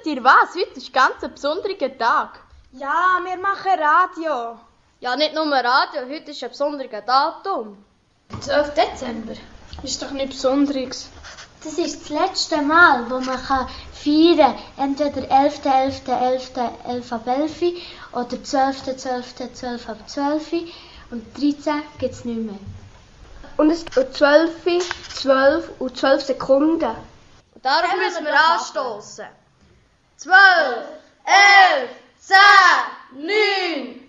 ihr was? Heute ist ganz ein besonderer Tag. Ja, wir machen Radio. Ja, nicht nur Radio, heute ist ein besonderes Datum. 12. Dezember. Ist doch nichts Besonderes. Das ist das letzte Mal, wo man feiern kann. Entweder 11.11.11 ab 11 oder 12.12.12 ab 12 und 13 gibt es nicht mehr. Und es ist 12, 12 und 12 Sekunden. Und darum müssen wir anstoßen. 12, 11, 10, 9,